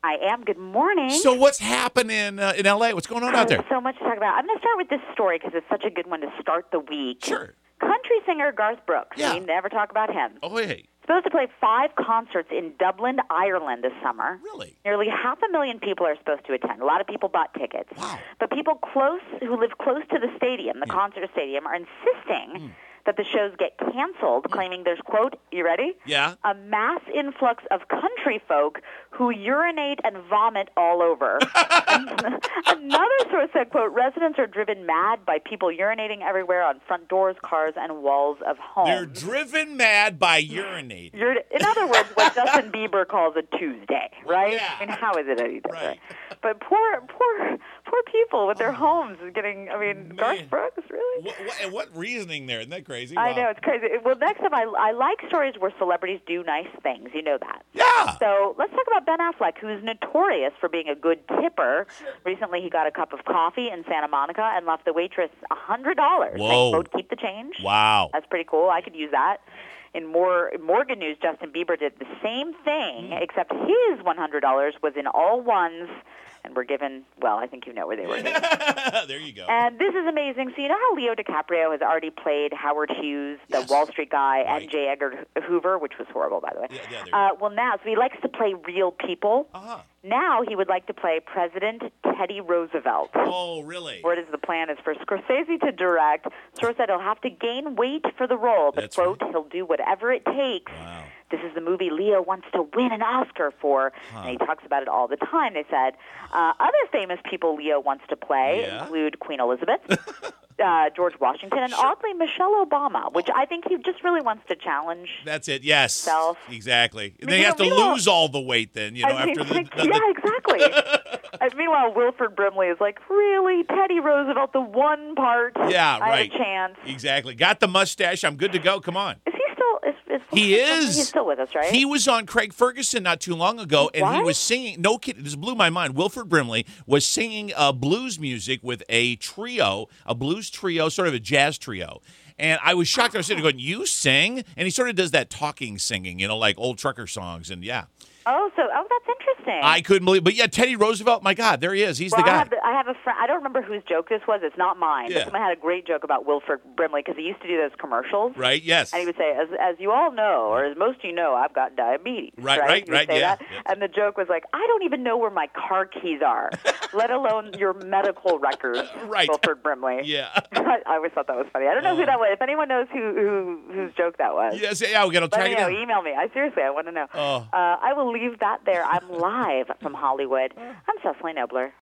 I am. Good morning. So what's happening in L.A.? What's going on out there? There's so much to talk about. I'm going to start with this story because it's such a good one to start the week. Sure. Country singer Garth Brooks. Yeah. We never talk about him. Oh, hey. Supposed to play 5 concerts in Dublin, Ireland this summer. Really? Nearly 500,000 people are supposed to attend. A lot of people bought tickets. Wow. But people who live close to the stadium, the concert stadium, are insisting that the shows get canceled, claiming there's, quote, you ready? Yeah. A mass influx of country folk who urinate and vomit all over. Another source said, quote, residents are driven mad by people urinating everywhere on front doors, cars, and walls of homes. They're driven mad by urinating. In other words, what Justin Bieber calls a Tuesday, right? Yeah. I mean, how is it any different? Right. But poor people with their homes getting, Garth Brooks, really? What reasoning there? Isn't that crazy? I Wow. know, it's crazy. Well, next up, I like stories where celebrities do nice things. You know that. Yeah. So let's talk about Ben Affleck, who's notorious for being a good tipper. Recently, he got a cup of coffee in Santa Monica and left the waitress $100. Whoa. Saying, quote, keep the change. Wow. That's pretty cool. I could use that. In more good news, Justin Bieber did the same thing, except his $100 was in all ones and were given, well, I think you know where they were given. There you go. And this is amazing. So you know how Leo DiCaprio has already played Howard Hughes, the Yes. Wall Street guy, Right. and J. Edgar Hoover, which was horrible, by the way. Yeah, Well, now, so he likes to play real people. Uh-huh. Now he would like to play President Teddy Roosevelt. Oh, really? What is the plan is for Scorsese to direct. Source said he'll have to gain weight for the role, but, That's quote, right. he'll do whatever it takes. Wow. This is the movie Leo wants to win an Oscar for, and he talks about it all the time. They said other famous people Leo wants to play include Queen Elizabeth, George Washington, and oddly Michelle Obama, which I think he just really wants to challenge. That's it. Yes. Self. Exactly. mean, They you have know, to meanwhile- lose all the weight then, after the yeah, exactly. And meanwhile, Wilford Brimley is like, really, Teddy Roosevelt, the one part. Yeah, I right. had a chance. Exactly. Got the mustache. I'm good to go. Come on. Is he still? He is. He's still with us, right? He was on Craig Ferguson not too long ago, and he What? was singing. No kidding, this blew my mind. Wilford Brimley was singing blues music with a trio, a blues trio, sort of a jazz trio. And I was shocked. I was sitting there going, "You sing?" And he sort of does that talking singing, like old trucker songs. And yeah, that's interesting. I couldn't believe. But yeah, Teddy Roosevelt. My God, there he is. He's the guy. I have a friend. I don't remember whose joke this was. It's not mine. Yeah. But someone had a great joke about Wilford Brimley because he used to do those commercials. Right. Yes. And he would say, as you all know, or as most of you know, I've got diabetes. Right, He would say yeah. that. And the joke was like, I don't even know where my car keys are, let alone your medical records, Right. Wilford Brimley. Yeah. I always thought that was funny. I don't know who that was. If anyone knows whose joke that was, Yes. Yeah. We got to let track me it know. down. Email me. Seriously, I want to know. Oh. I will leave that there. I'm live from Hollywood. I'm Cecily Nobler.